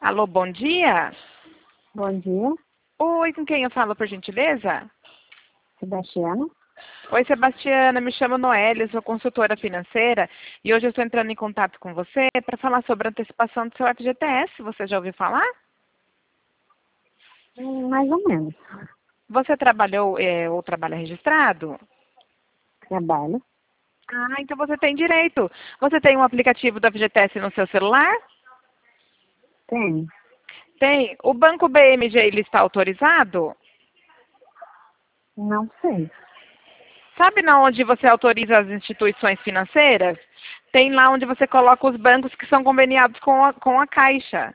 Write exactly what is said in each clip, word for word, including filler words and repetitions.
Alô, bom dia. Bom dia, Oi, com quem eu falo, por gentileza? Sebastiana. Oi, Sebastiana, me chamo Noélia, sou consultora financeira e hoje eu estou entrando em contato com você para falar sobre a antecipação do seu F G T S. Você já ouviu falar? Hum, Mais ou menos. Você trabalhou é, ou trabalha registrado? Trabalho. Ah, então você tem direito. Você tem um aplicativo do F G T S no seu celular? Tem. Tem. O Banco B M G ele está autorizado? Não sei. Sabe na onde você autoriza as instituições financeiras? Tem lá onde você coloca os bancos que são conveniados com a, com a Caixa.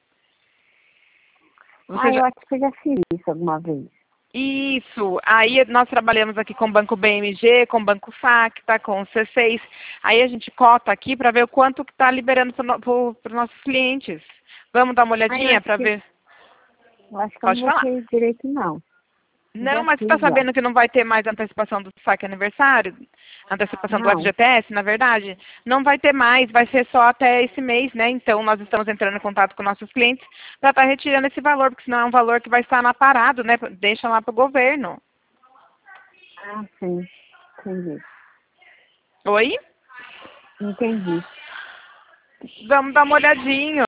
Você Ah, já... eu acho que eu já fiz isso alguma vez. Isso. Aí nós trabalhamos aqui com o Banco B M G, com o Banco Facta, com o C seis. Aí a gente cota aqui para ver o quanto que está liberando para os nossos clientes. Vamos dar uma Ah, eu olhadinha acho para que, ver? eu acho que eu não Pode vou falar. ter direito, não. Não, Já mas você está fiz, ó. sabendo que não vai ter mais antecipação do saque aniversário? Antecipação do Não. F G T S, na verdade? Não vai ter mais, vai ser só até esse mês, né? Então, nós estamos entrando em contato com nossos clientes para estar retirando esse valor, porque senão é um valor que vai estar lá parado, né? Deixa lá para o governo. Ah, sim. Entendi. Oi? Entendi. Vamos dar uma olhadinha.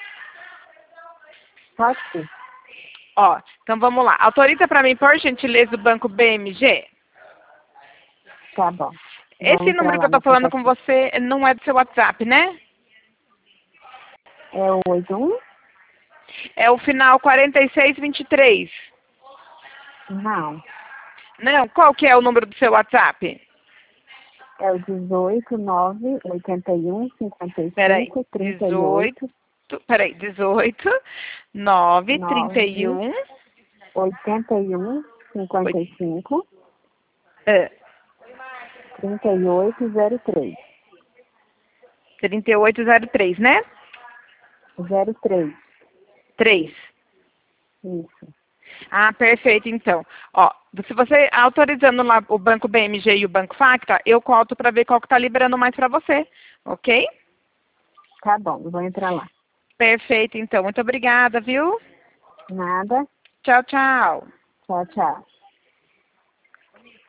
Pode ser. Ó, então vamos lá. Autoriza para mim, por gentileza, o Banco B M G? Tá bom. Vou Esse entrar número que lá eu no estou falando com aplicativo. você não é do seu WhatsApp, né? É o oito um? É o final quarenta e seis vinte e três. Não. Não, qual que é o número do seu WhatsApp? É o dezoito, nove, oitenta e um, cinquenta e Peraí, cinco, trinta e dezoito, oito, peraí, dezoito, nove, trinta e nove, um, oitenta e um, cinquenta e cinco, é, trinta e oito, zero três. trinta e oito zero três, né? Zero três. três. Isso. Ah, perfeito, então. Ó, se você autorizando lá o Banco B M G e o Banco Facta, eu conto para ver qual que está liberando mais para você, ok? Tá bom, eu vou entrar lá. Perfeito, então. Muito obrigada, viu? Nada. Tchau, tchau. Tchau, tchau.